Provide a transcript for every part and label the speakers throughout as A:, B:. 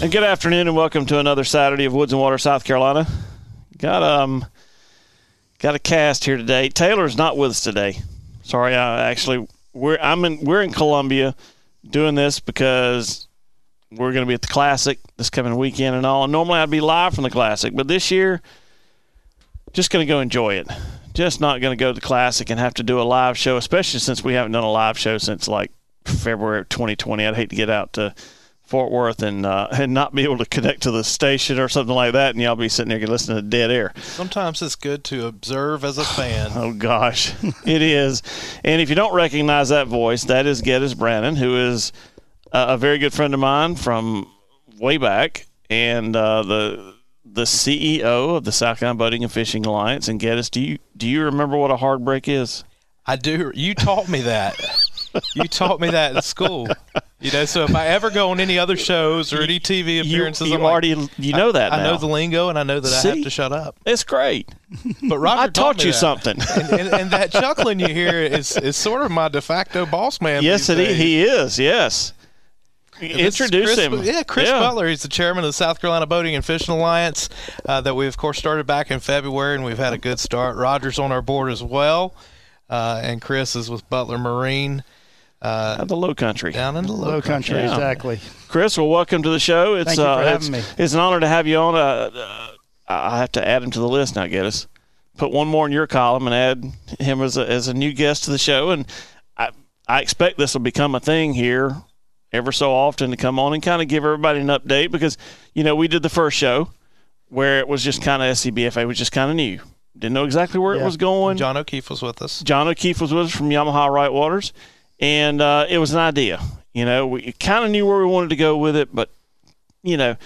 A: And good afternoon, and welcome to another Saturday of Woods and Water, South Carolina. Got a cast here today. Taylor's not with us today. Sorry, we're in Columbia doing this because we're going to be at the Classic this coming weekend and all. And normally I'd be live from the Classic, but this year, just going to go enjoy it. Just not going to go to the Classic and have to do a live show, especially since we haven't done a live show since like February of 2020. I'd hate to get out to Fort Worth and not be able to connect to the station or something like that, and y'all be sitting there listening to dead air.
B: Sometimes it's good to observe as a fan.
A: Oh, gosh. It is. And if you don't recognize that voice, that is Geddes Brannon, who is a very good friend of mine from way back, and the CEO of the South Carolina Boating and Fishing Alliance. And Geddes, do you remember what a hard break is?
B: I do. You taught me that. You taught me that in school. So if I ever go on any other shows or any TV appearances,
A: you know that now.
B: I know the lingo, and I know that I have to shut up.
A: It's great.
B: But Roger
A: I taught you something.
B: And that chuckling you hear is sort of my de facto boss man.
A: Yes, he is. Yes. Introduce him.
B: Yeah, Chris Butler. He's the chairman of the South Carolina Boating and Fishing Alliance that we, of course, started back in February, and we've had a good start. Roger's on our board as well, and Chris is with Butler Marine.
A: The Low Country.
B: Down in the Low Country.
C: Yeah. Exactly.
A: Chris, well, welcome to the show.
C: Thank you for having me.
A: It's an honor to have you on. I have to add him to the list now, Geddes. Put one more in your column and add him as a new guest to the show. And I expect this will become a thing here ever so often to come on and kind of give everybody an update because, we did the first show where it was just kind of SCBFA was just kind of new. Didn't know exactly where it was going.
B: John O'Keefe was with us.
A: John O'Keefe was with us from Yamaha Right Waters. And it was an idea. We kind of knew where we wanted to go with it, but, there's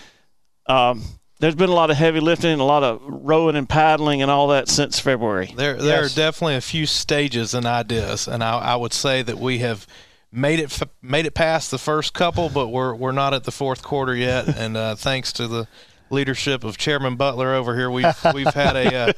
A: been a lot of heavy lifting, a lot of rowing and paddling and all that since February.
B: There are definitely a few stages and ideas, and I would say that we have made it past the first couple, but we're not at the fourth quarter yet. And thanks to the leadership of Chairman Butler over here, we've had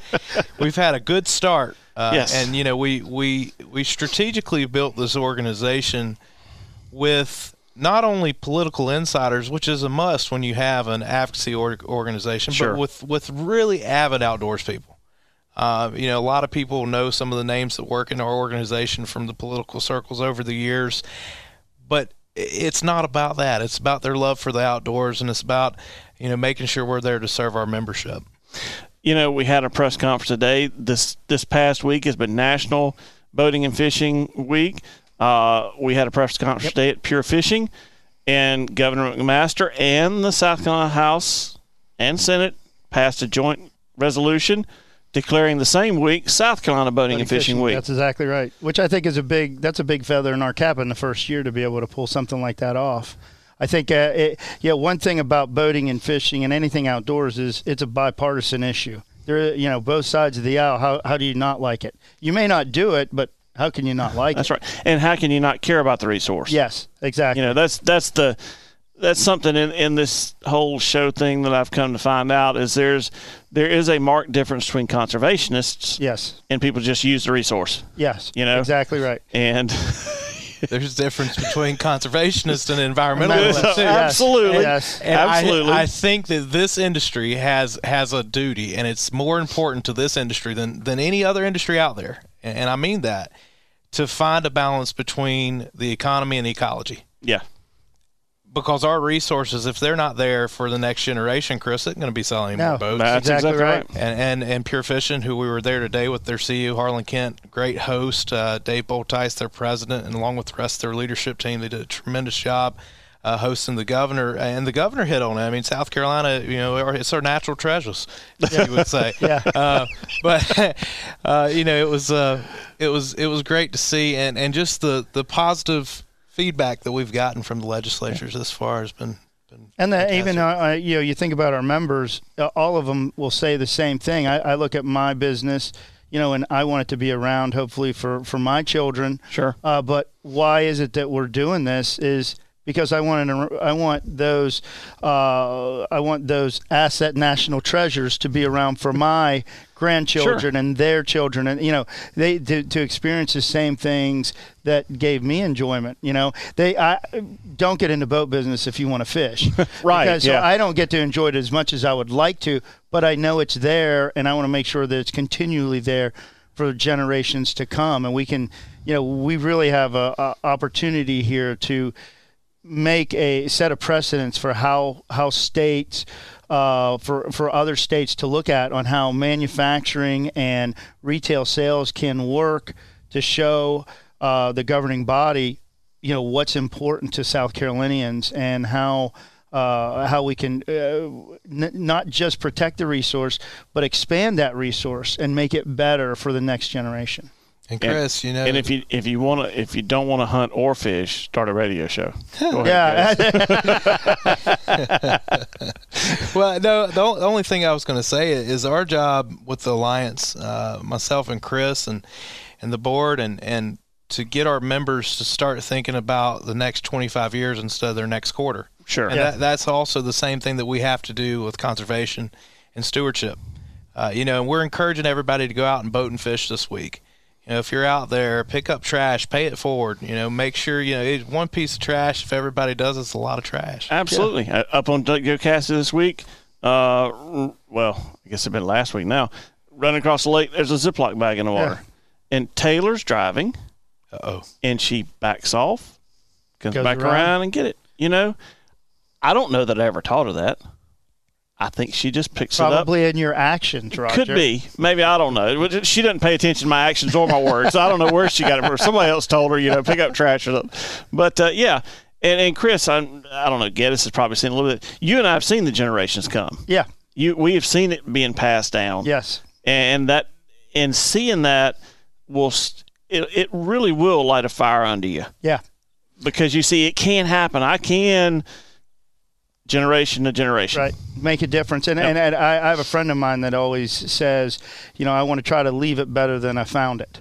B: a good start.
A: Yes.
B: And we strategically built this organization with not only political insiders, which is a must when you have an advocacy organization,
A: sure,
B: but with really avid outdoors people. A lot of people know some of the names that work in our organization from the political circles over the years, but it's not about that. It's about their love for the outdoors, and it's about making sure we're there to serve our membership.
A: We had a press conference today. This past week has been National Boating and Fishing Week. We had a press conference today at Pure Fishing, and Governor McMaster and the South Carolina House and Senate passed a joint resolution declaring the same week South Carolina Boating and Fishing Week.
C: That's exactly right, which I think is a big feather in our cap in the first year to be able to pull something like that off. I think, one thing about boating and fishing and anything outdoors is it's a bipartisan issue. There, both sides of the aisle. How do you not like it? You may not do it, but how can you not like it?
A: That's right. And how can you not care about the resource?
C: Yes, exactly.
A: That's something in this whole show thing that I've come to find out is there is a marked difference between conservationists, and people just use the resource.
C: Yes, exactly right.
A: And
B: there's a difference between conservationists and environmentalists too.
A: Absolutely.
C: Yes.
B: And
A: absolutely.
B: I think that this industry has a duty, and it's more important to this industry than any other industry out there. And I mean that, to find a balance between the economy and ecology.
A: Yeah.
B: Because our resources, if they're not there for the next generation, Chris, isn't going to be selling more boats.
A: That's exactly right.
B: And Pure Fishing, who we were there today with their CEO, Harlan Kent, great host, Dave Boltice, their president, and along with the rest of their leadership team, they did a tremendous job hosting the governor. And the governor hit on it. I mean, South Carolina, it's our natural treasures, you would say. But it was great to see, and just the positive feedback that we've gotten from the legislatures this far has been
C: and even you think about our members, all of them will say the same thing. I look at my business, and I want it to be around hopefully for my children.
A: Sure.
C: But why is it that we're doing this is because I want those asset national treasures to be around for my grandchildren and their children, and they to experience the same things that gave me enjoyment. I don't get into boat business if you want to fish,
A: right?
C: Because, so I don't get to enjoy it as much as I would like to, but I know it's there, and I want to make sure that it's continually there for generations to come, and we can, we really have a opportunity here to make a set of precedents for how states, for other states to look at on how manufacturing and retail sales can work to show the governing body, what's important to South Carolinians, and how we can not just protect the resource, but expand that resource and make it better for the next generation.
B: And Chris,
A: and if you don't want to hunt or fish, start a radio show. Go
C: ahead,
B: Well, no, the only thing I was going to say is our job with the Alliance, myself and Chris and the board, and to get our members to start thinking about the next 25 years instead of their next quarter.
A: Sure.
B: And that's also the same thing that we have to do with conservation and stewardship. And we're encouraging everybody to go out and boat and fish this week. If you're out there, pick up trash, pay it forward. Make sure, it's one piece of trash. If everybody does, it's a lot of trash.
A: Absolutely. Yeah. Up on Duck Go Cassie this week, I guess it's been last week now, running across the lake, there's a Ziploc bag in the water. Yeah. And Taylor's driving.
B: Uh-oh.
A: And she backs off, comes back around and get it. I don't know that I ever taught her that. I think she just picks it up.
C: Probably in your actions, Roger.
A: Could be. Maybe. I don't know. She doesn't pay attention to my actions or my words. I don't know where she got it from. Somebody else told her, pick up trash or something. But, yeah. And Chris, I don't know, Geddes has probably seen a little bit. You and I have seen the generations come.
C: Yeah.
A: We have seen it being passed down.
C: Yes.
A: And seeing that it really will light a fire under you.
C: Yeah.
A: Because you see, it can happen. I can generation to generation.
C: Right. Make a difference. And I have a friend of mine that always says, I want to try to leave it better than I found it.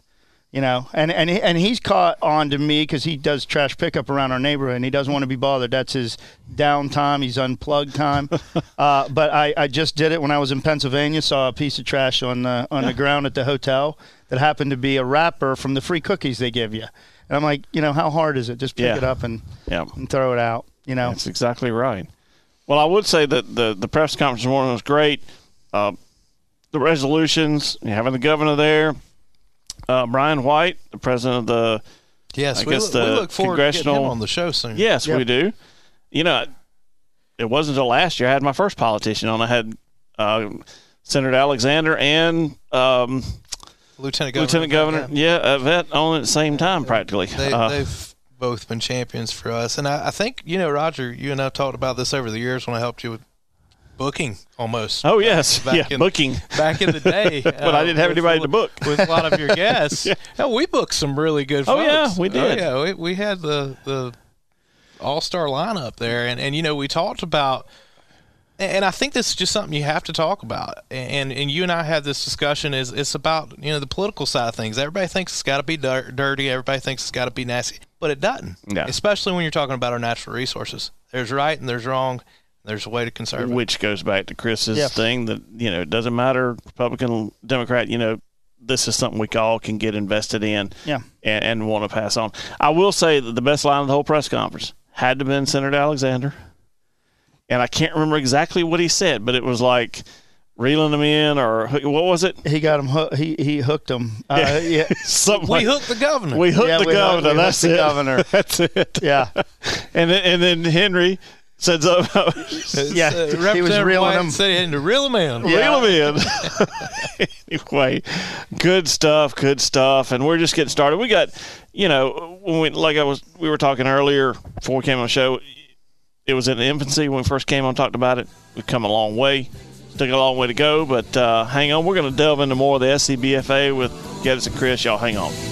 C: And he's caught on to me because he does trash pickup around our neighborhood, and he doesn't want to be bothered. That's his downtime. He's unplugged time. But I just did it when I was in Pennsylvania. Saw a piece of trash on the ground at the hotel that happened to be a wrapper from the free cookies they give you. And I'm like, how hard is it? Just pick it up and throw it out.
A: That's exactly right. Well, I would say that the press conference this morning was great. The resolutions, having the governor there. Brian White, the president of the
B: we look forward to getting him on the show soon.
A: Yes, we do. It wasn't until last year I had my first politician on. I had Senator Alexander and
B: Lieutenant
A: Governor. Vet on at the same time practically.
B: They've both been champions for us. And I think, Roger, you and I have talked about this over the years when I helped you with booking almost.
A: Oh, yes. Booking.
B: Back in the day.
A: But I didn't have anybody to book.
B: With a lot of your guests. We booked some really good folks.
A: Oh, yeah, we did.
B: Oh, yeah, we had the all-star lineup there. And we talked about – and I think this is just something you have to talk about. And you and I had this discussion. It's about, the political side of things. Everybody thinks it's got to be dirty. Everybody thinks it's got to be nasty. But it doesn't.
A: Yeah.
B: Especially when you're talking about our natural resources. There's right and there's wrong. There's a way to conserve it.
A: Which goes back to Chris's thing that, it doesn't matter, Republican, Democrat, this is something we all can get invested in and want to pass on. I will say that the best line of the whole press conference had to have been Senator Alexander. And I can't remember exactly what he said, but it was like reeling them in, or what was it?
C: He got them. He hooked them.
B: We hooked the governor.
A: We hooked the governor. That's it.
C: Governor.
A: That's it.
C: Yeah.
A: And then Henry said,
C: he was reeling them.
B: Said he had to reel them in.
A: Reel them in. Anyway, good stuff. And we're just getting started. We got, when we were talking earlier before we came on the show. It was in infancy when we first came on, talked about it. We've come a long way. Still got a long way to go, but hang on. We're going to delve into more of the SCBFA with Geddes and Chris. Y'all hang on.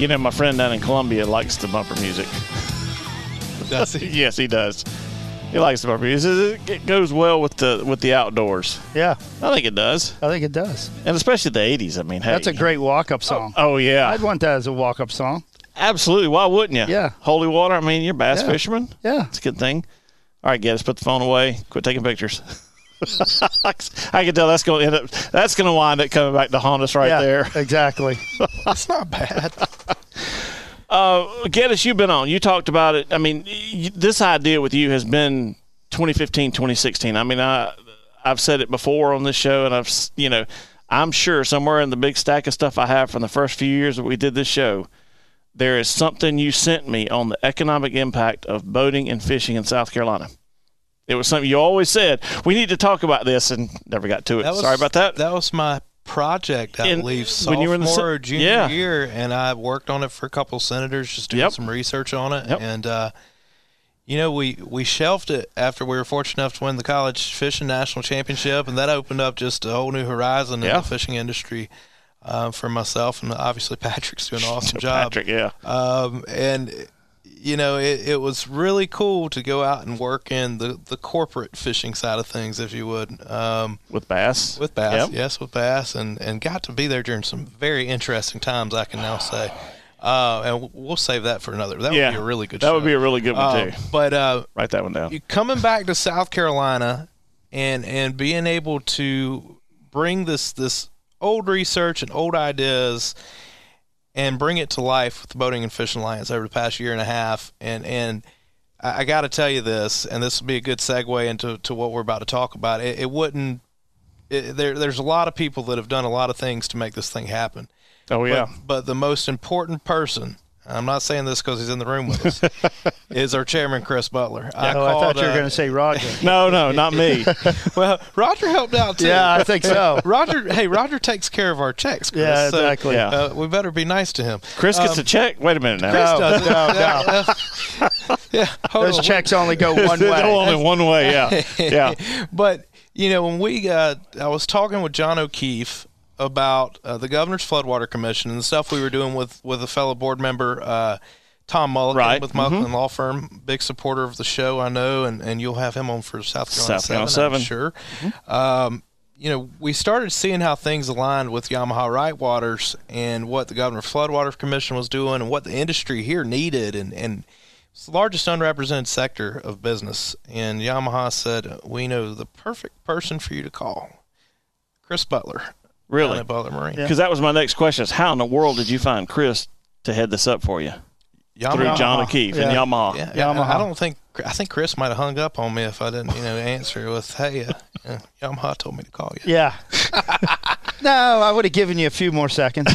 A: You know, my friend down in Columbia likes the bumper music.
B: Does he?
A: Yes, he does. He likes the bumper music. It goes well with the outdoors.
C: Yeah,
A: I think it does,
C: I think it does.
A: and especially the '80s. I mean, hey,
C: That's a great walk-up song.
A: Oh yeah,
C: I'd want that as a walk-up song.
A: absolutely. Why wouldn't you?
C: Yeah.
A: Holy water. I mean, you're a bass
C: Yeah.
A: fisherman.
C: Yeah.
A: It's a good thing. All right, Geddes, put the phone away. Quit taking pictures. I can tell that's going to end up. That's going to wind up coming back to haunt us right
C: Yeah,
A: there.
C: exactly.
B: That's not bad.
A: Geddes, you've been on. You talked about it. I mean, this idea with you has been 2015, 2016. I mean, I've said it before on this show, and I'm sure somewhere in the big stack of stuff I have from the first few years that we did this show, there is something you sent me on the economic impact of boating and fishing in South Carolina. It was something you always said, we need to talk about this, and never got to it. Sorry about that.
B: That was my project, I believe,
A: when you were in the
B: sophomore or junior
A: yeah.
B: year, and I worked on it for a couple of senators, just doing
A: Yep.
B: some research on it.
A: Yep.
B: And, we shelved it after we were fortunate enough to win the college fishing national championship, and that opened up just a whole new horizon in
A: Yeah.
B: the fishing industry for myself, and obviously Patrick's doing an awesome job.
A: Patrick, yeah.
B: It was really cool to go out and work in the corporate fishing side of things, if you would.
A: With bass.
B: With bass,
A: Yep.
B: yes, with bass, and got to be there during some very interesting times, I can now say. And we'll save that for another. That would be a really good show.
A: That would be a really good one, too.
B: But
A: Write that one down.
B: you coming back to South Carolina and being able to bring this old research and old ideas and bring it to life with the Boating and Fishing Alliance over the past year and a half. And I got to tell you this, and this will be a good segue into what we're about to talk about. There's a lot of people that have done a lot of things to make this thing happen.
A: Oh, yeah.
B: But the most important person, I'm not saying this because he's in the room with us, is our chairman, Chris Butler.
C: I thought you were going to say Roger.
A: No, not me.
B: Well, Roger helped out too.
C: Yeah, I think so.
B: Roger takes care of our checks, Chris.
C: Yeah, exactly.
A: Yeah.
B: We better be nice to him.
A: Chris gets a check. Wait a minute now.
C: No.
B: Yeah, hold
C: Those
B: on.
C: checks only go one
A: They're
C: way.
A: only one way, yeah. Yeah.
B: But when I was talking with John O'Keefe about the Governor's Floodwater Commission and the stuff we were doing with a fellow board member, Tom Mulligan,
A: Right.
B: with Mulligan Law Firm, big supporter of the show, I know, and you'll have him on for South Carolina 7, I'm sure. We started seeing how things aligned with Yamaha Right Waters and what the Governor's Floodwater Commission was doing and what the industry here needed, and it's the largest unrepresented sector of business. And Yamaha said, we know the perfect person for you to call, Chris Butler.
A: Really?
B: Down at Butler Marine.
A: Because that was my next question is how in the world did you find Chris to head this up for you? Through John O'Keefe and Yamaha.
B: Yeah,
C: Yamaha.
B: I think Chris might have hung up on me if I didn't, answer with, hey, Yamaha told me to call you.
C: Yeah. No, I would have given you a few more seconds.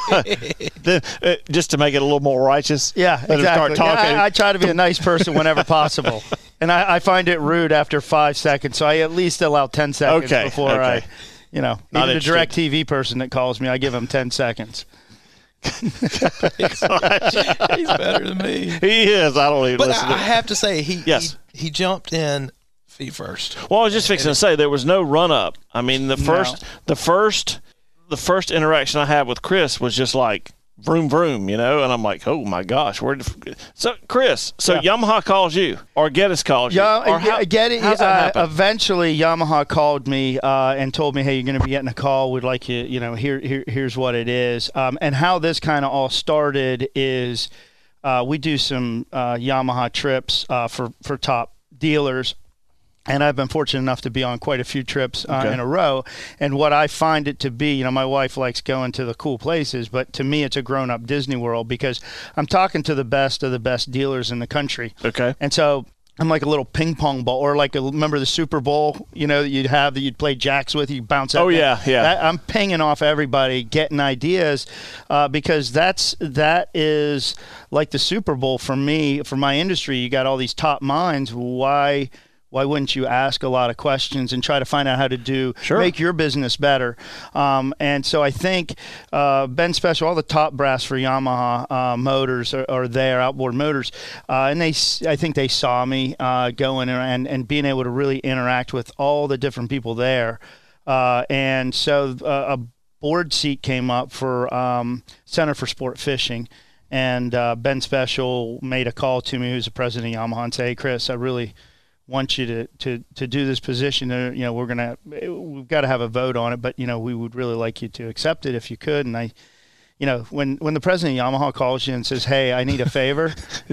A: Just to make it a little more righteous.
C: Yeah,
A: Let him start
C: exactly.
A: talking.
C: Yeah, I try to be a nice person whenever possible. And I find it rude after 5 seconds, so I at least allow 10 seconds before I, even the
A: interested.
C: direct TV person that calls me, I give him 10 seconds.
B: He's better than me.
A: He is. I don't even
B: But
A: listen
B: I
A: to
B: have to say,
A: Yes.
B: he jumped in feet first.
A: Well, I was just fixing to say there was no run up. I mean, the first interaction I had with Chris was just like vroom vroom, and I'm like, oh my gosh, so Chris, Yamaha calls you or Geddes calls you, or how's that happen?
C: Eventually Yamaha called me and told me, hey, you're going to be getting a call. We'd like you, here's what it is. And how this kind of all started is we do some Yamaha trips for top dealers. And I've been fortunate enough to be on quite a few trips in a row. And what I find it to be, my wife likes going to the cool places, but to me it's a grown-up Disney World because I'm talking to the best of the best dealers in the country.
A: Okay.
C: And so I'm like a little ping pong ball, or remember the Super Bowl, that you'd play jacks with, you bounce out.
A: Oh, yeah.
C: I'm pinging off everybody, getting ideas, because that is like the Super Bowl for me, for my industry. You got all these top minds. Why wouldn't you ask a lot of questions and try to find out how to make your business better? And so I think Ben Special, all the top brass for Yamaha motors are there, outboard motors, and I think they saw me going and being able to really interact with all the different people there. And so a board seat came up for Center for Sport Fishing. And Ben Special made a call to me, who's the president of Yamaha, and say, "Hey, Chris, I really want you to do this position. We've got to have a vote on it, but we would really like you to accept it if you could." And I, when the president of Yamaha calls you and says, "Hey, I need a favor,"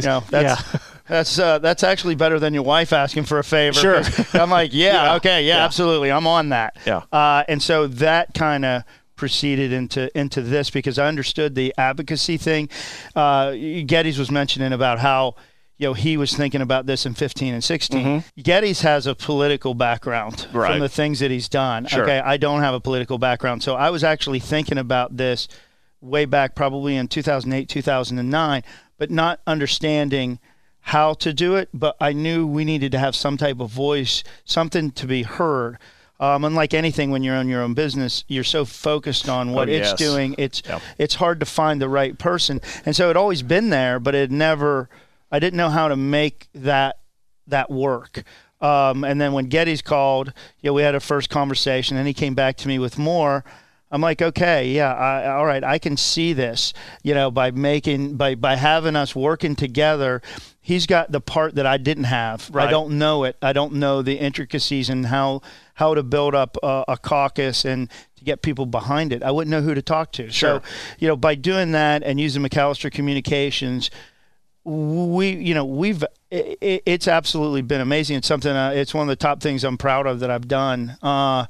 C: that's actually better than your wife asking for a favor.
A: Sure.
C: I'm like, okay, absolutely, I'm on that.
A: Yeah.
C: And so that kind of proceeded into this, because I understood the advocacy thing. Geddes was mentioning about how he was thinking about this in 15 and 16.
A: Mm-hmm.
C: Geddes has a political background
A: right.
C: from the things that he's done.
A: Sure.
C: Okay, I don't have a political background, so I was actually thinking about this way back probably in 2008, 2009, but not understanding how to do it. But I knew we needed to have some type of voice, something to be heard. Unlike anything, when you're on your own business, you're so focused on what it's doing. It's hard to find the right person. And so it always been there, but I didn't know how to make that work. And then when Geddes called, we had a first conversation, and he came back to me with more. I'm like, okay, all right, I can see this, by having us working together. He's got the part that I didn't have.
A: Right.
C: I don't know it. I don't know the intricacies and how to build up a caucus and to get people behind it. I wouldn't know who to talk to.
A: Sure.
C: So, by doing that and using McAllister Communications, it's absolutely been amazing. It's something. It's one of the top things I'm proud of that I've done. Not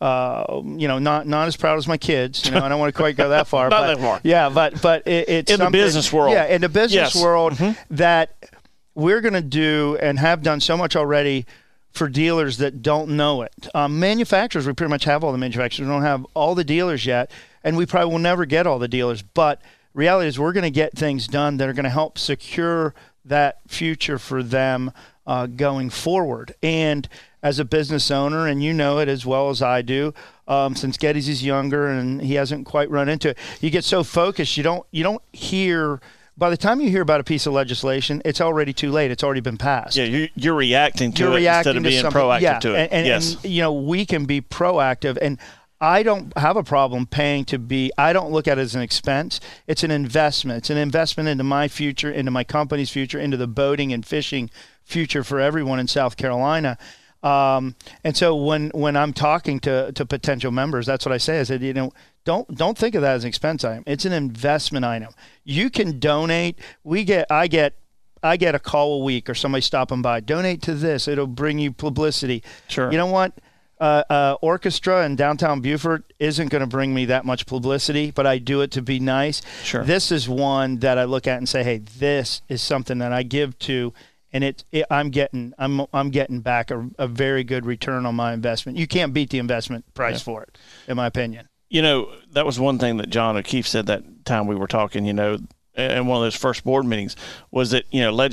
C: as proud as my kids. I don't want to quite go that far.
A: Not that far.
C: Yeah, but it's
A: in the business world.
C: Yeah, in the business world,
A: mm-hmm.
C: that we're going to do and have done so much already for dealers that don't know it. Manufacturers, we pretty much have all the manufacturers. We don't have all the dealers yet, and we probably will never get all the dealers. But reality is, we're going to get things done that are going to help secure that future for them going forward. And as a business owner, and you know it as well as I do, since Geddes is younger and he hasn't quite run into it, you get so focused, you don't hear. By the time you hear about a piece of legislation, it's already too late. It's already been passed.
A: Yeah, you're reacting to it instead of being proactive to it.
C: And we can be proactive. And I don't have a problem paying to be. I don't look at it as an expense. It's an investment. It's an investment into my future, into my company's future, into the boating and fishing future for everyone in South Carolina. And so when I'm talking to potential members, that's what I say. I said, don't think of that as an expense item. It's an investment item. You can donate. I get a call a week or somebody stopping by. Donate to this. It'll bring you publicity.
A: Sure.
C: You know what? Orchestra in downtown Beaufort isn't going to bring me that much publicity, but I do it to be nice.
A: Sure.
C: This is one that I look at and say, hey, this is something that I give to, and I'm getting back a very good return on my investment. You can't beat the investment price for it, in my opinion.
A: That was one thing that John O'Keefe said that time we were talking, in one of those first board meetings, was that,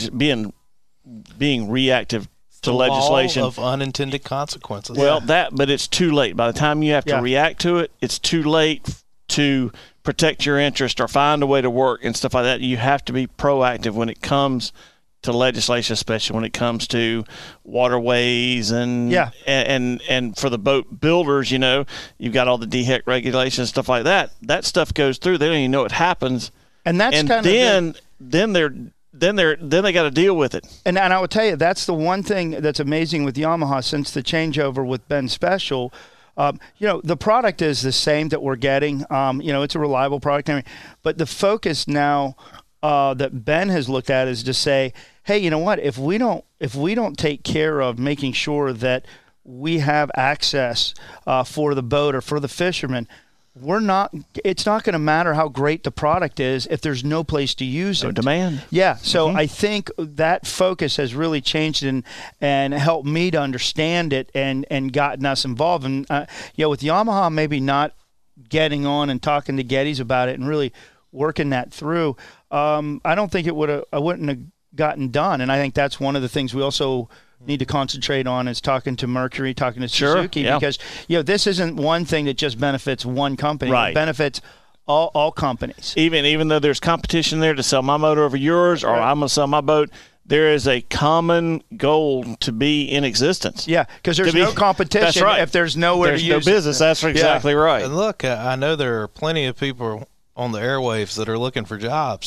A: being reactive to legislation
B: law of unintended consequences.
A: Well, but it's too late. By the time you have to react to it, it's too late to protect your interest or find a way to work and stuff like that. You have to be proactive when it comes to legislation, especially when it comes to waterways and for the boat builders. You've got all the DHEC regulations, stuff like that. That stuff goes through. They don't even know it happens,
C: and that's
A: then they got to deal with it.
C: And I would tell you, that's the one thing that's amazing with Yamaha since the changeover with Ben Special. The product is the same that we're getting. It's a reliable product. But the focus now that Ben has looked at is to say, hey, you know what? If we don't take care of making sure that we have access for the boater, for the fisherman, it's not going to matter how great the product is if there's no place to use it.
A: No demand.
C: Yeah. So I think that focus has really changed and helped me to understand it and gotten us involved. And, with Yamaha, maybe not getting on and talking to Geddes about it and really working that through, I don't think I wouldn't have gotten done. And I think that's one of the things we also need to concentrate on is talking to Mercury, talking to Suzuki, because this isn't one thing that just benefits one company.
A: Right.
C: It benefits all companies.
A: Even though there's competition there to sell my motor over yours, or I'm going to sell my boat, there is a common goal to be in existence.
C: Yeah, because there's no competition. That's right. If there's nowhere to use
A: no business. That's exactly right.
B: And look, I know there are plenty of people on the airwaves that are looking for jobs.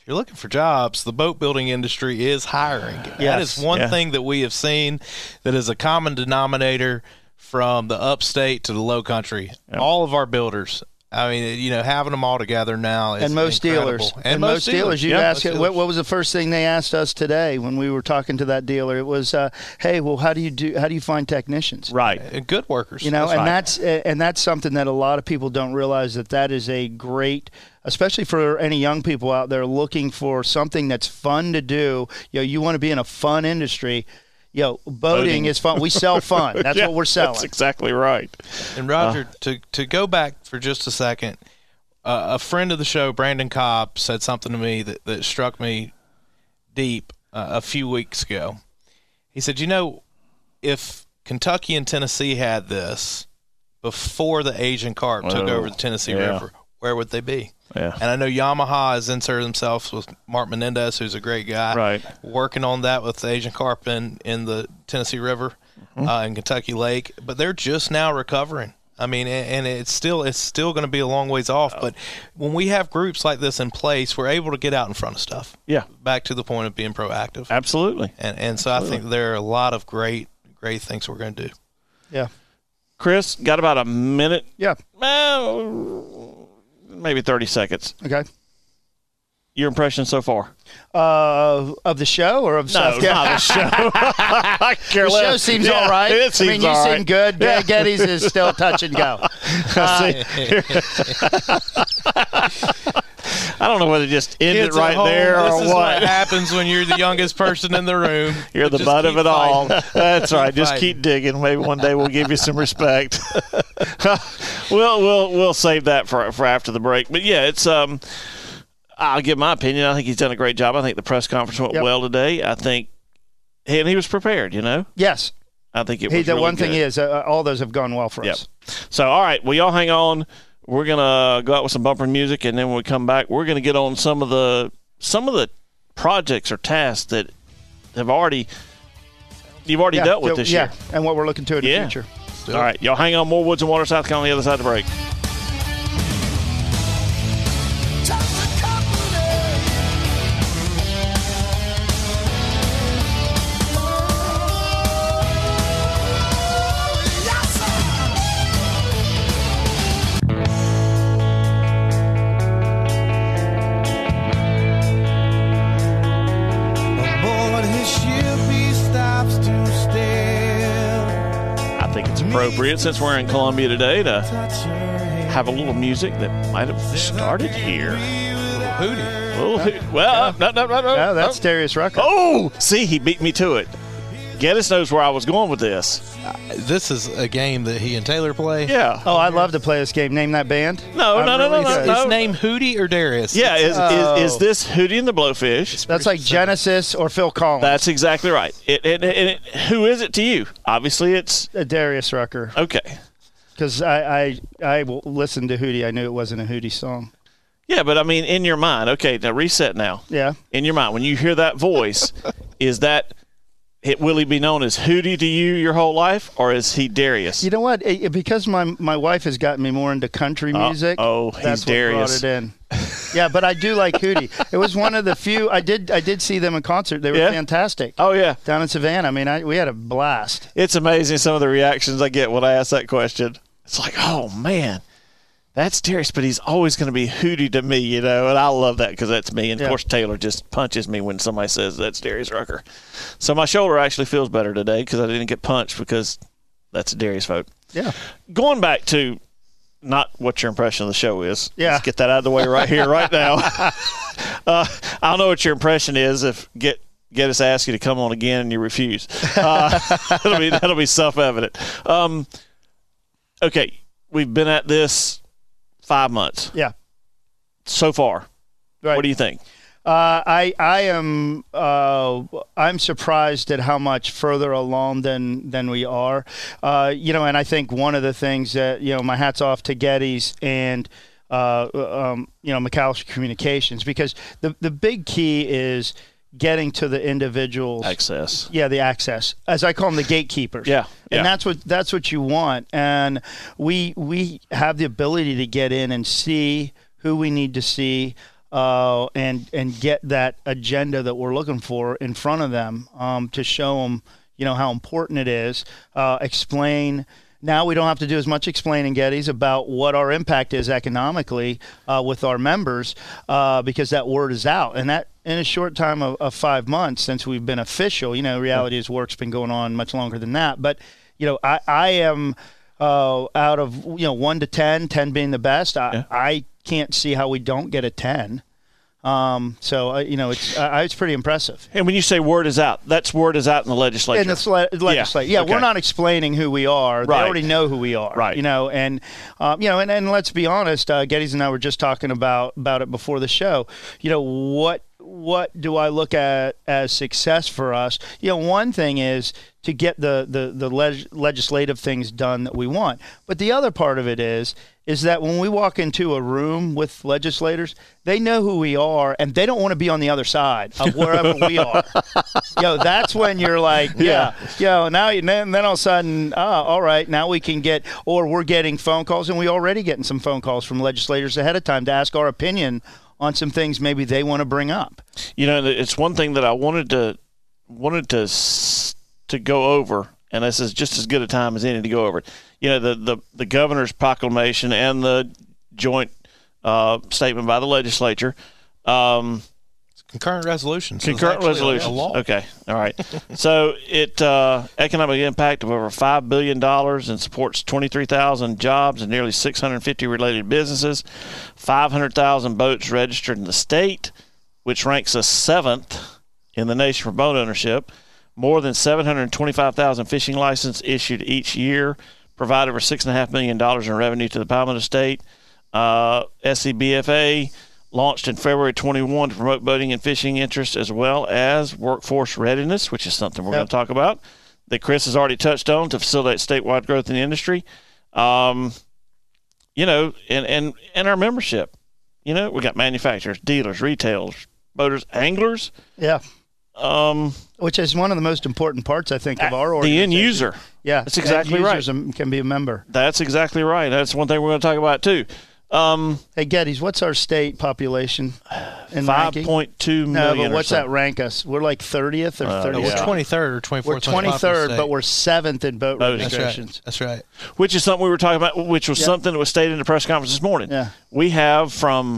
B: if you're looking for jobs, the boat building industry is hiring.
C: Yes.
B: That is one thing that we have seen that is a common denominator from the upstate to the low country. Yep. All of our builders, I mean, having them all together now is
C: and most
B: incredible.
C: dealers. And most dealers. You ask it, what was the first thing they asked us today when we were talking to that dealer? It was, hey, well, how do you find technicians?
A: Right.
B: And good workers.
C: That's something that a lot of people don't realize, that is a great, especially for any young people out there looking for something that's fun to do. You want to be in a fun industry. Boating is fun. We sell fun. That's what we're selling.
A: That's exactly right.
B: And Roger, to go back for just a second, a friend of the show, Brandon Cobb, said something to me that struck me deep a few weeks ago. He said, if Kentucky and Tennessee had this before the Asian carp took over the Tennessee River, where would they be?
A: Yeah.
B: And I know Yamaha has inserted themselves with Mark Menendez, who's a great guy,
A: right,
B: working on that with the Asian carp in the Tennessee River and Kentucky Lake. But they're just now recovering. I mean, and it's still going to be a long ways off. But when we have groups like this in place, we're able to get out in front of stuff.
A: Yeah.
B: Back to the point of being proactive.
A: Absolutely.
B: And so I think there are a lot of great things we're going to do.
C: Yeah.
A: Chris, got about a minute?
C: Yeah.
A: Maybe 30 seconds.
C: Okay.
A: Your impression so far?
C: Of the show or of South Carolina?
A: Not the show. I care less.
C: The show seems all right.
A: It seems all right.
C: You seem good. Geddes is still touch and go.
A: I don't know whether to just end it right there or
B: this is
A: what
B: happens when you're the youngest person in the room.
A: You're the butt of it all. That's right. Just keep digging. Maybe one day we'll give you some respect. We'll save that for after the break. But yeah, it's I'll give my opinion. I think he's done a great job. I think the press conference went well today. I think, and he was prepared.
C: Yes.
A: I think it was.
C: The
A: really
C: one
A: good.
C: thing is, all those have gone well for us.
A: So, all right, well, y'all hang on. We're gonna go out with some bumper music, and then when we come back, we're gonna get on some of the projects or tasks that you've already dealt with this year,
C: and what we're looking to in the future.
A: All right, y'all hang on. More Woods and Water, South Carolina, on the other side of the break. Appropriate since we're in Columbia today to have a little music that might have started here.
B: Well,
C: no, that's Darius Rucker.
A: Oh, see, he beat me to it. Geddes knows where I was going with this.
B: This is a game that he and Taylor play.
A: Yeah.
C: Oh, I'd love to play this game. Name that band.
A: No.
B: His name Hootie or Darius?
A: Yeah. Is this Hootie and the Blowfish?
C: That's like Genesis or Phil Collins.
A: That's exactly right. Who is it to you? Obviously, it's
C: Darius Rucker.
A: Okay.
C: Because I listened to Hootie. I knew it wasn't a Hootie song.
A: Yeah, but I mean, in your mind. Okay, now reset now.
C: Yeah.
A: In your mind, when you hear that voice, is that... will he be known as Hootie to you your whole life, or is he Darius?
C: You know what? Because my wife has gotten me more into country music.
A: He's Darius.
C: What brought it in. Yeah, but I do like Hootie. It was one of the few. I did see them in concert. They were fantastic.
A: Oh yeah,
C: down in Savannah. I mean, we had a blast.
A: It's amazing some of the reactions I get when I ask that question. It's like, oh man, that's Darius, but he's always going to be Hootie to me, and I love that because that's me. And of course, Taylor just punches me when somebody says that's Darius Rucker. So my shoulder actually feels better today because I didn't get punched because that's a Darius vote.
C: Yeah.
A: Going back to not what your impression of the show is.
C: Yeah.
A: Let's get that out of the way right here, right now. I don't know what your impression is if Geddes asks you to come on again and you refuse. That'll be self-evident. Okay, we've been at this 5 months.
C: Yeah.
A: So far.
C: Right.
A: What do you think?
C: I'm surprised at how much further along than we are. And I think one of the things that, my hat's off to Geddes and McAllister Communications, because the big key is getting to the individuals.
A: Access.
C: Yeah, the access. As I call them, the gatekeepers.
A: Yeah.
C: And that's what you want. And we have the ability to get in and see who we need to see. and get that agenda that we're looking for in front of them, to show them, how important it is. Explain. Now we don't have to do as much explaining, Gettys, about what our impact is economically with our members, because that word is out. And that in a short time of 5 months since we've been official, reality is work's been going on much longer than that. But, I am out of, 1 to 10, 10 being the best. I can't see how we don't get a 10. It's pretty impressive.
A: And when you say word is out, that's word is out in the legislature.
C: In the legislature, yeah. Okay. We're not explaining who we are. They already know who we are.
A: Right.
C: And let's be honest. Gettys and I were just talking about it before the show. What do I look at as success for us? One thing is to get the legislative things done that we want. But the other part of it is that when we walk into a room with legislators, they know who we are, and they don't want to be on the other side of wherever we are. That's when you're like, now then all of a sudden, all right, now we can get, or we're getting phone calls, and we're already getting some phone calls from legislators ahead of time to ask our opinion on some things maybe they want to bring up.
A: It's one thing that I wanted to go over, and this is just as good a time as any to go over it. The governor's proclamation and the joint statement by the legislature.
B: Concurrent resolutions.
A: Concurrent resolutions.
B: A law.
A: Okay. All right. So it economic impact of over $5 billion and supports 23,000 jobs and nearly 650 related businesses, 500,000 boats registered in the state, which ranks us 7th in the nation for boat ownership. More than 725,000 fishing licenses issued each year, provide over $6.5 million in revenue to the Department of State. SCBFA launched in February 21 to promote boating and fishing interests as well as workforce readiness, which is something we're going to talk about, that Chris has already touched on to facilitate statewide growth in the industry. And our membership. We got manufacturers, dealers, retailers, boaters, anglers.
C: Yeah. Which is one of the most important parts, I think, of our organization.
A: The end user.
C: Yeah,
A: that's exactly right.
C: Users can be a member.
A: That's exactly right. That's one thing we're going to talk about too.
C: Hey, Gettys, what's our state population in
A: 5.2 million.
C: No, but what's that rank us? We're like 30th or 30th.
B: We're 23rd or 24th.
C: We're 23rd, but we're 7th in boat registrations.
B: That's right.
A: Which is something we were talking about, which was something that was stated in the press conference this morning.
C: Yeah.
A: We have from,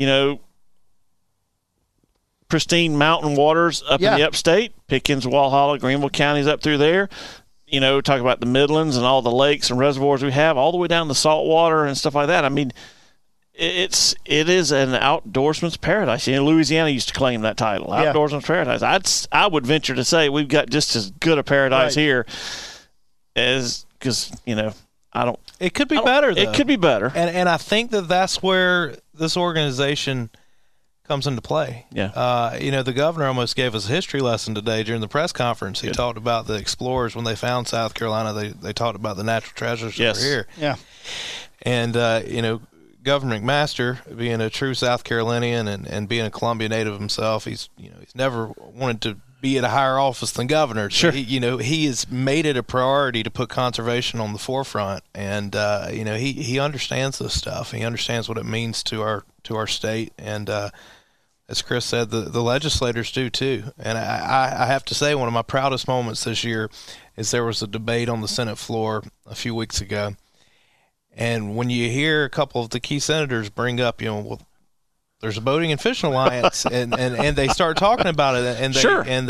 A: pristine mountain waters up in the upstate, Pickens, Walhalla, Greenville counties up through there. Talk about the Midlands and all the lakes and reservoirs we have, all the way down to salt water and stuff like that. I mean, it is an outdoorsman's paradise. Louisiana used to claim that title, outdoorsman's paradise. I would venture to say we've got just as good a paradise here as because I don't.
B: It could be better, though.
A: It could be better,
B: and I think that's where this organization comes into play.
A: Yeah.
B: The governor almost gave us a history lesson today during the press conference. He talked about the explorers when they found South Carolina. They talked about the natural treasures that were here.
C: Yeah.
B: And Governor McMaster, being a true South Carolinian and being a Columbia native himself, he's never wanted to be at a higher office than governor. So
A: sure.
B: He has made it a priority to put conservation on the forefront, and he understands this stuff. He understands what it means to our state, and as Chris said, the legislators do too. And I have to say, one of my proudest moments this year is there was a debate on the Senate floor a few weeks ago. And when you hear a couple of the key senators bring up, there's a boating and fishing alliance, and they start talking about it, and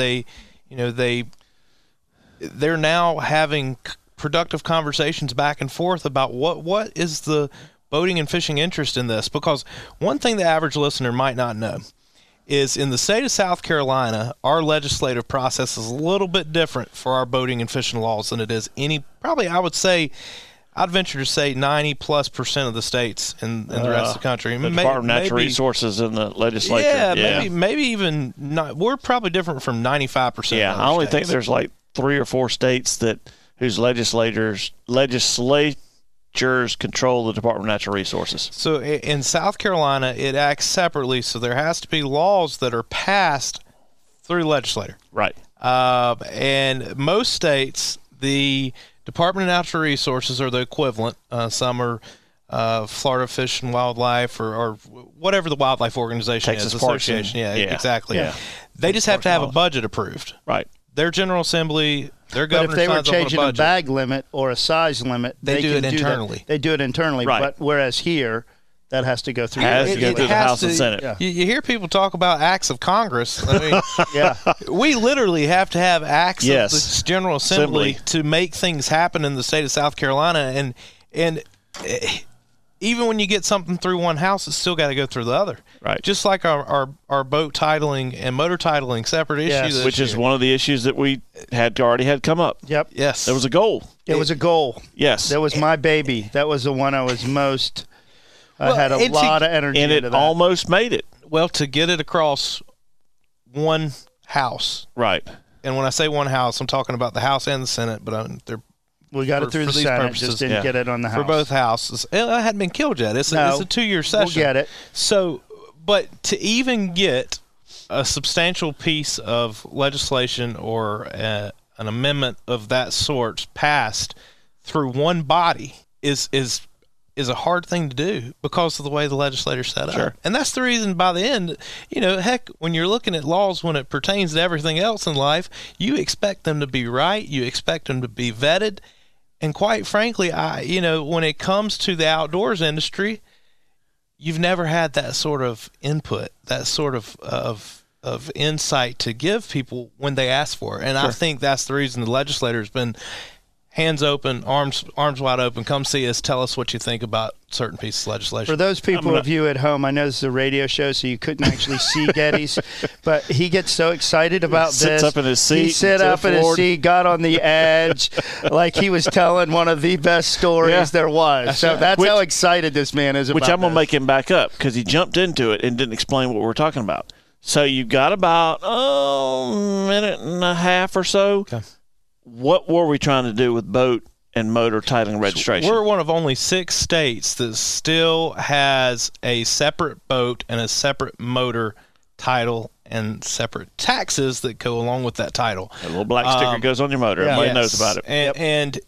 B: they're now having productive conversations back and forth about what is the boating and fishing interest in this. Because one thing the average listener might not know is in the state of South Carolina, our legislative process is a little bit different for our boating and fishing laws than it is I'd venture to say 90+% of the states in the rest of the country.
A: The Department of Natural Resources in the legislature.
B: Yeah, maybe even not. We're probably different from 95%.
A: Yeah, I only think there's like 3 or 4 states whose legislatures control the Department of Natural Resources.
B: So in South Carolina, it acts separately. So there has to be laws that are passed through the legislature.
A: Right.
B: And most states, the Department of Natural Resources are the equivalent. Some are Florida Fish and Wildlife or whatever the wildlife organization
A: Texas
B: is,
A: Parks
B: association.
A: and-
B: Yeah, exactly.
A: Yeah.
B: They just have to have a budget approved.
A: Right.
B: Their General Assembly, their
C: But
B: governor
C: if they were
B: signs off on a
C: changing a
B: budget.
C: bag limit or a size limit,
B: They do
C: can
B: it
C: that.
B: internally.
C: They do it internally.
A: Right.
C: But whereas here, that has to go through.
A: Has to go through the
B: has
A: House and Senate.
C: Yeah.
B: You hear people talk about acts of Congress. I mean,
C: Yeah.
B: we literally have to have acts
A: Yes.
B: of the General Assembly to make things happen in the state of South Carolina, and even when you get something through one house, it's still got to go through the other.
A: Right.
B: Just like our boat titling and motor titling, separate
C: Yes.
B: issue. this
A: Which is
B: year.
A: one of the issues that we already had come up.
C: Yep.
B: Yes.
A: There was a goal.
C: It was a goal.
A: Yes.
C: That was my baby. That was the one I was most. I
B: Well,
C: had a
B: and
C: lot of energy
A: and
C: into
A: it
C: that.
A: almost made it.
B: well, to get it across one house.
A: Right.
B: And when I say one house, I'm talking about the House and the Senate, but they're
C: we got
B: for-
C: it through
B: for
C: the
B: these
C: Senate.
B: purposes,
C: Just didn't
A: yeah.
C: get it on the House.
B: for both houses. It hadn't been killed yet. It's a 2-year session.
C: We'll get it.
B: So, but to even get a substantial piece of legislation or an amendment of that sort passed through one body is a hard thing to do because of the way the legislature set
A: Sure.
B: up. And that's the reason by the end, heck, when you're looking at laws when it pertains to everything else in life, you expect them to be right. You expect them to be vetted. And quite frankly, when it comes to the outdoors industry, you've never had that sort of input, that sort of insight to give people when they ask for it. And I think that's the reason the legislator has been hands open, arms wide open. Come see us. Tell us what you think about certain pieces of legislation.
C: For those people of you at home, I know this is a radio show, so you couldn't actually see Geddes, but he gets so excited about
A: He sits
C: this.
A: up in his seat
C: He sat
A: and
C: up in his
A: forward.
C: seat, got on the edge, like he was telling one of the best stories
A: Yeah.
C: there was. So that's
A: Which-
C: how excited this man is about
A: Which I'm going to
C: this.
A: make him back up because he jumped into it and didn't explain what we're talking about. So you've got about a minute and a half or so.
B: Okay.
A: What were we trying to do with boat and motor titling registration?
B: We're one of only 6 states that still has a separate boat and a separate motor title and separate taxes that go along with that title.
A: A little black sticker goes on your motor.
C: yeah.
A: Everybody
B: Yes.
A: knows about it.
B: And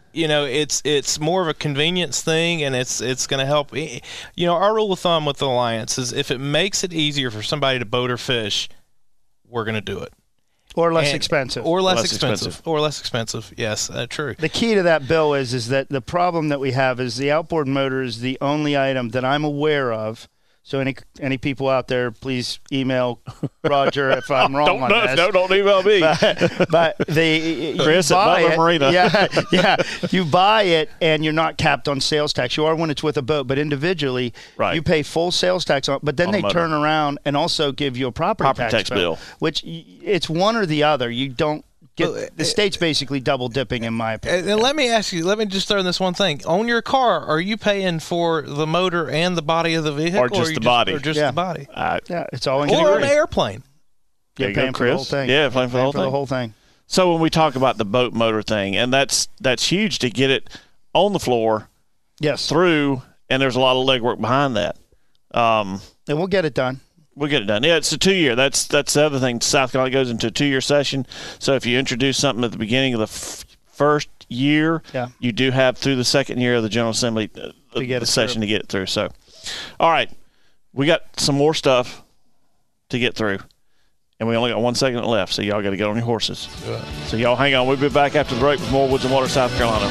B: it's more of a convenience thing, and it's going to help. Our rule of thumb with the Alliance is if it makes it easier for somebody to boat or fish, we're going to do it.
C: Or less
B: And-
C: expensive.
B: Or less
A: Less
B: expensive.
A: expensive.
B: Or less expensive. Yes, true.
C: The key to that bill is that the problem that we have is the outboard motor is the only item that I'm aware of. So any people out there, please email Roger if I'm wrong on this.
A: Don't email me.
C: But the
A: Chris
C: you
A: at
C: buy
A: Butler
C: it,
A: Marina.
C: yeah, you buy it and you're not capped on sales tax. You are when it's with a boat, but individually,
A: Right.
C: you pay full sales tax on. But then
A: On
C: they
A: the motor.
C: turn around and also give you a property
A: Tax bill.
C: which it's one or the other. You don't get
B: Well,
C: the state's basically double dipping in my opinion.
B: And let me ask you, let me just throw in this one thing. On your car, are you paying for the motor and the body of the vehicle?
A: Or just
B: are you
A: the body?
B: Or just
C: Yeah.
B: the body?
C: Yeah, it's all
B: Or on
C: included.
B: an airplane.
A: There
C: You're
A: you go,
C: paying for the whole
A: Chris.
C: thing.
A: Yeah, paying for the whole
C: For the
A: thing.
C: whole thing.
A: So when we talk about the boat motor thing, and that's huge to get it on the floor
C: Yes,
A: through, and there's a lot of legwork behind that.
C: and we'll get it done.
A: We'll get it done. Yeah, it's a 2-year. That's the other thing. South Carolina goes into a 2-year session. So if you introduce something at the beginning of the first year,
C: Yeah.
A: you do have through the second year of the General Assembly
C: To get
A: the
C: it
A: session
C: through.
A: to get it through. So, all right, we got some more stuff to get through, and we only got 1 second left. So y'all got to get on your horses. So y'all hang on. We'll be back after the break with more Woods and Water, South Carolina.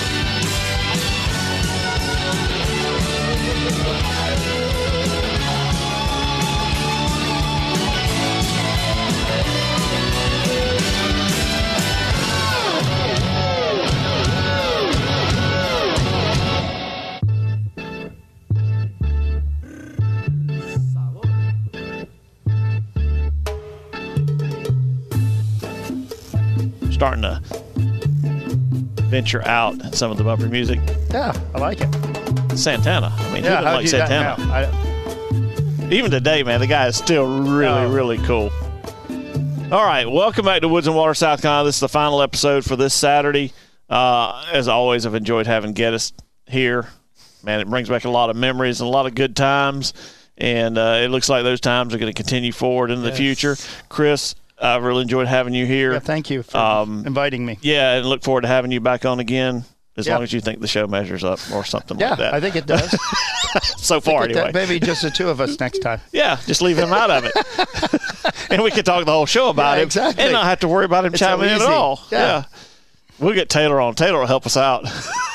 A: Starting to venture out in some of the bumper music.
C: Yeah, I like it.
A: Santana. I mean,
C: Yeah,
A: who doesn't
C: how'd
A: like
C: you do that
A: Santana?
C: now?
A: Even today, man, the guy is still really,
C: Oh.
A: really cool. All right, welcome back to Woods and Water, South Carolina. This is the final episode for this Saturday. As always, I've enjoyed having Geddes here. Man, it brings back a lot of memories and a lot of good times, and it looks like those times are going to continue forward into the future. Chris, I've really enjoyed having you here.
C: Yeah, thank you for inviting me.
A: Yeah, and look forward to having you back on again. as long as you think the show measures up or something like that.
C: I think it does.
A: So far, anyway.
C: Maybe just the two of us next time.
A: Yeah, just leave him out of it. And we could talk the whole show about him
C: exactly.
A: and not have to worry about him chiming in at all. Yeah. We'll get Taylor on. Taylor will help us out.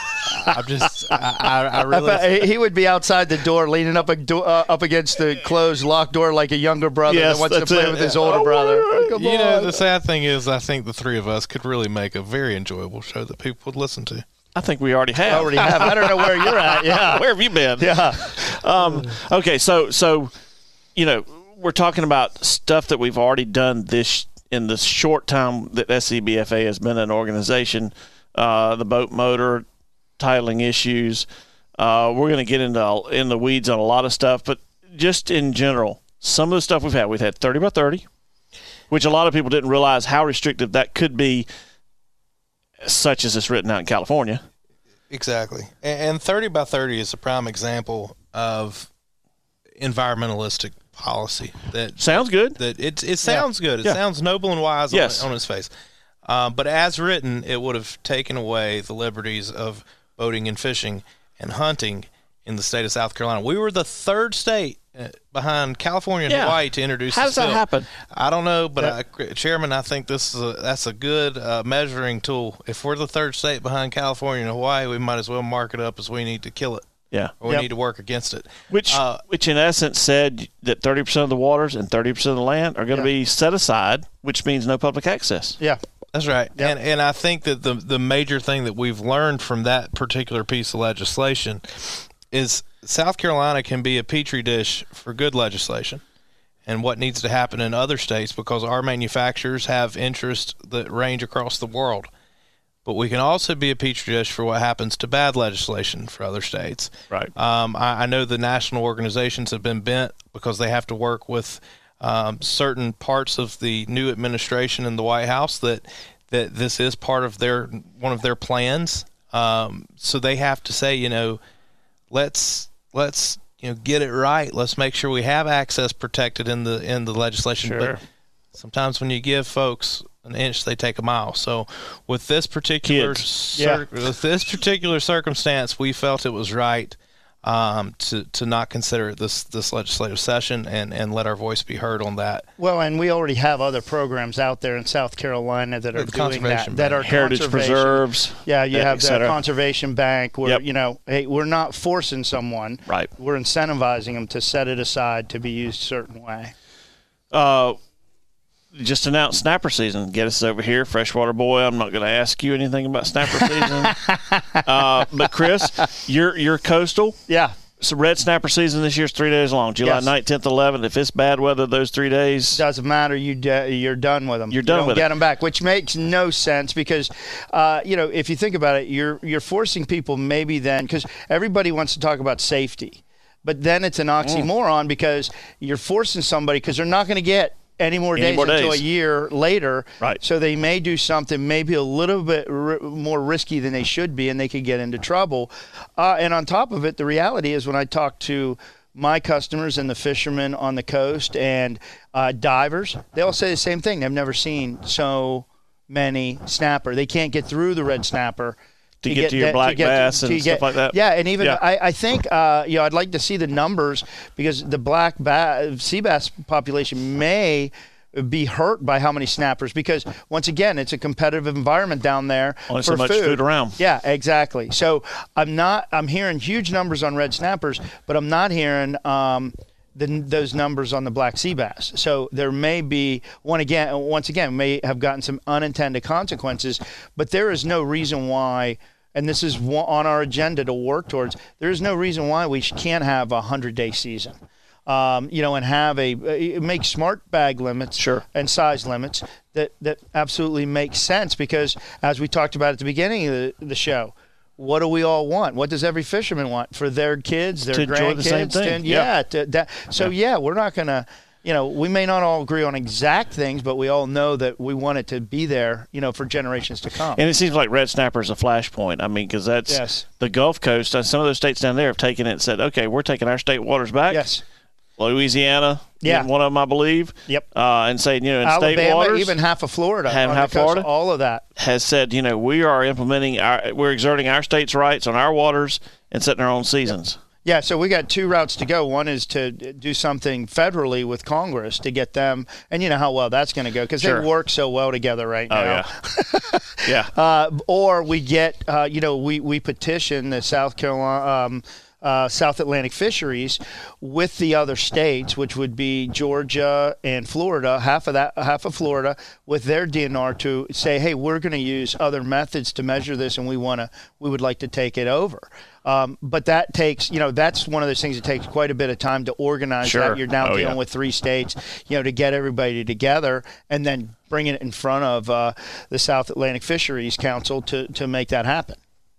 B: I really.
C: He would be outside the door, leaning up against the closed locked door like a younger brother that wants to play with his older brother.
B: You know, the sad thing is, I think the three of us could really make a very enjoyable show that people would listen to.
A: I think we already have.
C: I don't know where you're at. Yeah.
A: Where have you been?
C: Yeah.
A: Okay, so we're talking about stuff that we've already done in the short time that SCBFA has been an organization. The boat motor titling issues. We're going to get in the weeds on a lot of stuff, but just in general, some of the stuff we've had 30 by 30, which a lot of people didn't realize how restrictive that could be, such as it's written out in California.
B: Exactly. And 30 by 30 is a prime example of environmentalistic policy. That
A: sounds good.
B: That it sounds good. It sounds noble and wise on its face. But as written, it would have taken away the liberties of boating and fishing and hunting in the state of South Carolina. We were the third state behind California and Hawaii to introduce
A: How does that happen?
B: I don't know, but Chairman, I think that's a good measuring tool. If we're the third state behind California and Hawaii, we might as well mark it up as we need to kill it.
A: Yeah.
B: Or we need to work against it.
A: Which in essence said that 30% of the waters and 30% of the land are going to be set aside, which means no public access.
C: Yeah.
B: That's right.
C: Yep.
B: And I think that the major thing that we've learned from that particular piece of legislation is South Carolina can be a petri dish for good legislation and what needs to happen in other states, because our manufacturers have interests that range across the world. But we can also be a petri dish for what happens to bad legislation for other states.
A: Right.
B: I know the national organizations have been bent because they have to work with certain parts of the new administration in the White House that this is part of one of their plans. So they have to say, let's get it right. Let's make sure we have access protected in the legislation.
A: Sure.
B: But sometimes when you give folks an inch, they take a mile. So with this particular circumstance, we felt it was right to not consider this legislative session and let our voice be heard on that.
C: Well, and we already have other programs out there in South Carolina that are doing that are
A: heritage preserves.
C: Yeah, you have the conservation bank where hey, we're not forcing someone.
A: Right.
C: We're incentivizing them to set it aside to be used a certain way.
A: Just announced snapper season. Get us over here, Freshwater Boy. I'm not going to ask you anything about snapper season. But Chris, you're coastal.
C: Yeah.
A: So red snapper season this year is 3 days long. July 9th, 10th, 11th. If it's bad weather those 3 days,
C: doesn't matter. You're done with them.
A: You're done with it.
C: Get them back, which makes no sense because, if you think about it, you're forcing people maybe then because everybody wants to talk about safety, but then it's an oxymoron because you're forcing somebody because they're not going to get any more days until a year later.
A: Right.
C: So they may do something maybe a little bit more risky than they should be, and they could get into trouble. And on top of it, the reality is when I talk to my customers and the fishermen on the coast and divers, they all say the same thing. They've never seen so many snapper. They can't get through the red snapper.
A: To get to your black bass and stuff like that.
C: Yeah, and even I think I'd like to see the numbers because the black sea bass population may be hurt by how many snappers because once again it's a competitive environment down there.
A: Only
C: for
A: so much food around.
C: Yeah, exactly. So I'm hearing huge numbers on red snappers, but I'm not hearing those numbers on the black sea bass. So there may be once again may have gotten some unintended consequences, but there is no reason why, and this is on our agenda to work towards, there is no reason why we can't have a 100-day season. And have make smart bag limits and size limits that absolutely make sense because as we talked about at the beginning of the show, what do we all want? What does every fisherman want for their kids, their grandkids?
A: The same thing.
C: We're not going to, we may not all agree on exact things, but we all know that we want it to be there, for generations to come.
A: And it seems like red snapper is a flashpoint. I mean, because that's the Gulf Coast. Some of those states down there have taken it and said, okay, we're taking our state waters back.
C: Yes.
A: Louisiana,
C: Yeah.
A: one of them, I believe.
C: Yep.
A: And saying, in
C: Alabama,
A: state waters,
C: even half of Florida,
A: half
C: on the
A: of
C: coast,
A: Florida,
C: all of that
A: has said, we are we're exerting our state's rights on our waters and setting our own seasons.
C: Yep. Yeah, so we got two routes to go. One is to do something federally with Congress to get them, and you know how well that's going to go because
A: Sure.
C: they work so well together right now.
A: Oh, yeah. Yeah.
C: Or we get, we petition the South Carolina, South Atlantic fisheries with the other states, which would be Georgia and Florida, half of Florida, with their DNR to say, hey, we're going to use other methods to measure this, and we would like to take it over. But that takes, that's one of those things that takes quite a bit of time to organize.
A: Sure.
C: That. You're now dealing
A: yeah.
C: with 3 states, to get everybody together and then bring it in front of the South Atlantic Fisheries Council to make that happen.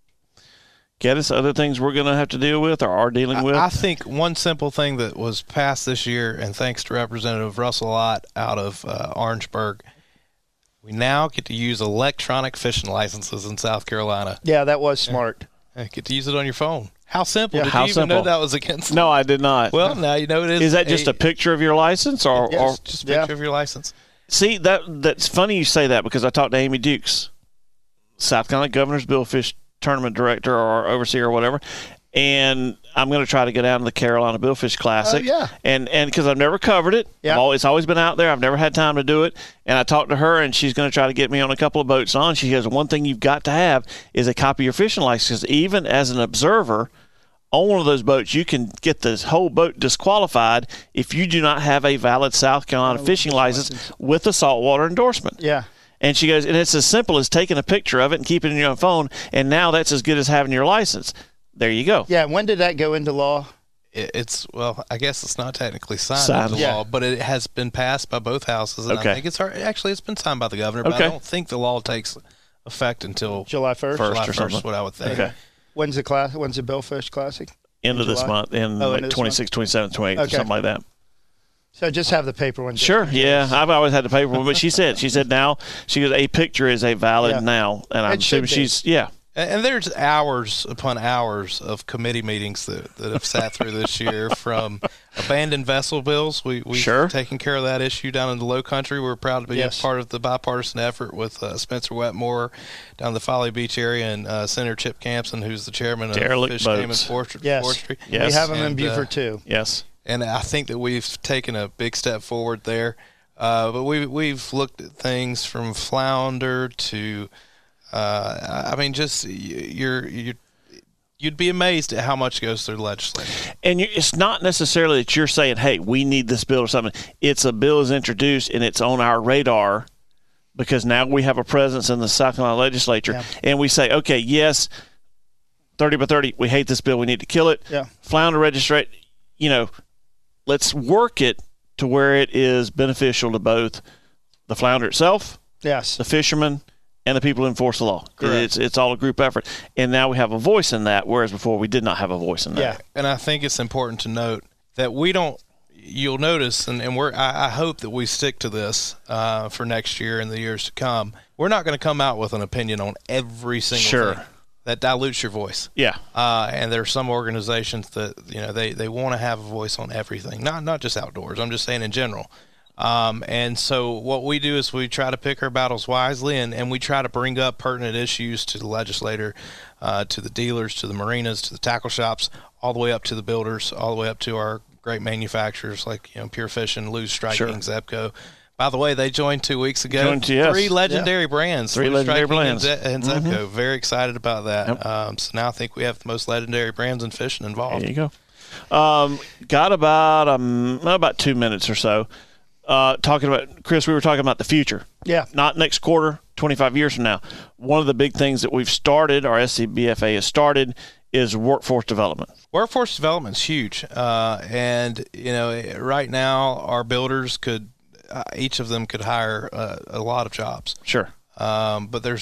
A: Get us other things we're going to have to deal with or are dealing with?
B: I think one simple thing that was passed this year, and thanks to Representative Russell Ott out of Orangeburg, we now get to use electronic fishing licenses in South Carolina.
C: Yeah, that was smart.
B: Get to use it on your phone. How simple.
C: Yeah,
B: Did
A: how
B: you even know
A: simple?
B: that was against?
A: No, I did not.
B: Well, now you know it is.
A: Is that just a picture of your license? Or
B: Just a picture of your license.
A: See, that's funny you say that because I talked to Amy Dukes, South Carolina Governor's Billfish Tournament Director or Overseer or whatever, and I'm going to try to go down to the Carolina Billfish Classic.
C: yeah.
A: And because I've never covered it.
C: Yeah.
A: It's always been out there. I've never had time to do it. And I talked to her, and she's going to try to get me on a couple of boats on. She says, one thing you've got to have is a copy of your fishing license. Even as an observer on one of those boats, you can get this whole boat disqualified if you do not have a valid South Carolina fishing license with a saltwater endorsement.
C: Yeah.
A: And she goes, and it's as simple as taking a picture of it and keeping it in your own phone, and now that's as good as having your license. There you go.
C: Yeah, when did that go into law?
B: I guess it's not technically signed into law, but it has been passed by both houses, and
A: Okay.
B: I think it's been signed by the governor, but
A: Okay.
B: I don't think the law takes effect until
C: July 1st?
B: July
A: or
B: 1st,
A: something.
B: what I would think.
A: Okay.
C: When's the Billfish Classic?
A: End of this
C: July?
A: month, in
C: Oh,
A: like
C: end of this
A: 26, 27, 28,
C: Okay.
A: something like that.
C: So just have the paper one.
A: Sure, yeah. I've always had the paper one, but she said now, she goes, a picture is a valid now. And I'm
C: It should
A: assuming
C: be.
B: And there's hours upon hours of committee meetings that have sat through this year from abandoned vessel bills. We've taken care of that issue down in the Low Country. We're proud to be a part of the bipartisan effort with Spencer Wetmore down the Folly Beach area and Senator Chip Campson, who's the chairman of Fish, Game, and Forestry.
C: Yes. We have them in Beaufort, too.
A: Yes.
B: And I think that we've taken a big step forward there. But we've looked at things from flounder to you'd be amazed at how much goes through the legislature.
A: And it's not necessarily that you're saying, hey, we need this bill or something. It's a bill is introduced and it's on our radar because now we have a presence in the South Carolina legislature. Yeah. And we say, okay, yes, 30 by 30, we hate this bill. We need to kill it.
C: Yeah.
A: Flounder registrate, let's work it to where it is beneficial to both the flounder itself,
C: yes,
A: the fishermen, and the people who enforce the law. It's all a group effort. And now we have a voice in that, whereas before we did not have a voice in that.
C: Yeah.
B: And I think it's important to note that you'll notice, and I hope that we stick to this for next year and the years to come. We're not going to come out with an opinion on every single thing. That dilutes your voice.
A: Yeah.
B: And there are some organizations that, they want to have a voice on everything, not just outdoors. I'm just saying in general. And so what we do is we try to pick our battles wisely, and we try to bring up pertinent issues to the legislator, to the dealers, to the marinas, to the tackle shops, all the way up to the builders, all the way up to our great manufacturers like Pure Fishing, Lew's Striking, Zebco. By the way, they joined 2 weeks ago.
A: 3
B: legendary brands.
A: 3 legendary brands.
B: And Zebco. Very excited about that. Yep. So now I think we have the most legendary brands in fishing involved.
A: There you go. Got about 2 minutes or so. Talking about, Chris, we were talking about the future.
C: Yeah.
A: Not next quarter, 25 years from now. One of the big things that we've started, our SCBFA has started, is workforce development.
B: Workforce development is huge. And, right now our builders could, each of them could hire a lot of jobs.
A: Sure.
B: But there's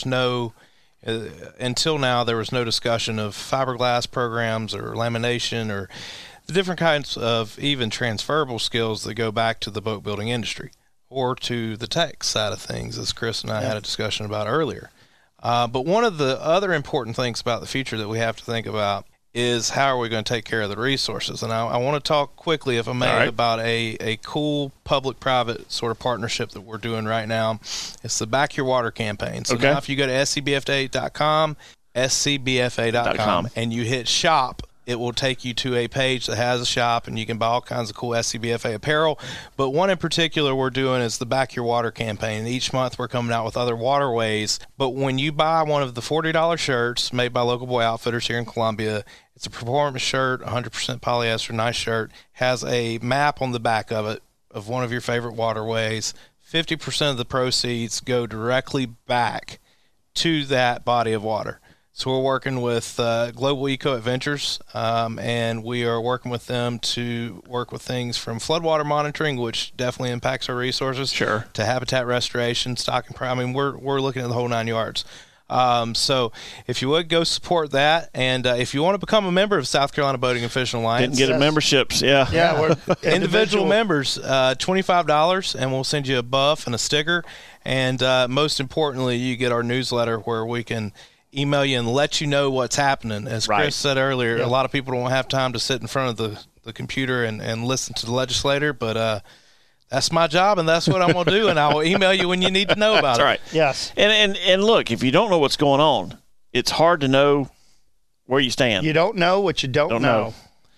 B: until now, there was no discussion of fiberglass programs or lamination or the different kinds of even transferable skills that go back to the boat building industry or to the tech side of things, as Chris and I had a discussion about earlier. But one of the other important things about the future that we have to think about is how are we going to take care of the resources? And I want to talk quickly, if I may, about a cool public-private sort of partnership that we're doing right now. It's the Back Your Water campaign. So now if you go to scbfa.com, scbfa.com, and you hit shop, it will take you to a page that has a shop, and you can buy all kinds of cool SCBFA apparel. But one in particular we're doing is the Back Your Water campaign. Each month we're coming out with other waterways. But when you buy one of the $40 shirts made by Local Boy Outfitters here in Columbia, it's a performance shirt, 100% polyester, nice shirt, has a map on the back of it of one of your favorite waterways. 50% of the proceeds go directly back to that body of water. So we're working with Global Eco Adventures, and we are working with them to work with things from floodwater monitoring, which definitely impacts our resources, to habitat restoration, stock and I mean, we're looking at the whole 9 yards. So if you would, go support that. And if you want to become a member of South Carolina Boating and Fishing Alliance.
A: Didn't get memberships, yeah.
B: We're individual members, $25, and we'll send you a buff and a sticker. And most importantly, you get our newsletter where we can email you and let you know what's happening. As Chris said earlier, a lot of people don't have time to sit in front of the computer and listen to the legislator, but that's my job, and that's what I'm going to do, and I will email you when you need to know about
A: it. That's right.
C: Yes.
A: And look, if you don't know what's going on, it's hard to know where you stand.
C: You don't know what you don't know.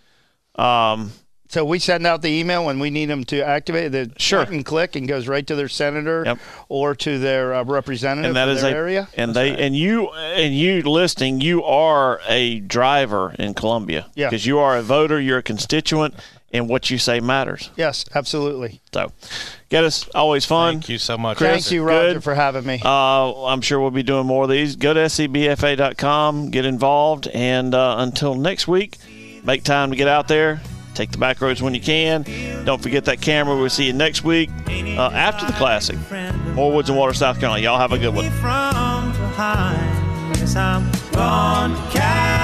C: So we send out the email when we need them to activate the button, click, and goes right to their senator or to their representative in their area.
A: And you listening, you are a driver in Columbia because you are a voter, you're a constituent, and what you say matters.
C: Yes, absolutely.
A: So, Geddes, always fun.
B: Thank you so much.
A: Chris,
C: thank you, Roger, for having me.
A: I'm sure we'll be doing more of these. Go to scbfa.com, get involved, and until next week, make time to get out there. Take the back roads when you can. Don't forget that camera. We'll see you next week after the Classic. More Woods and Water, South Carolina. Y'all have a good one.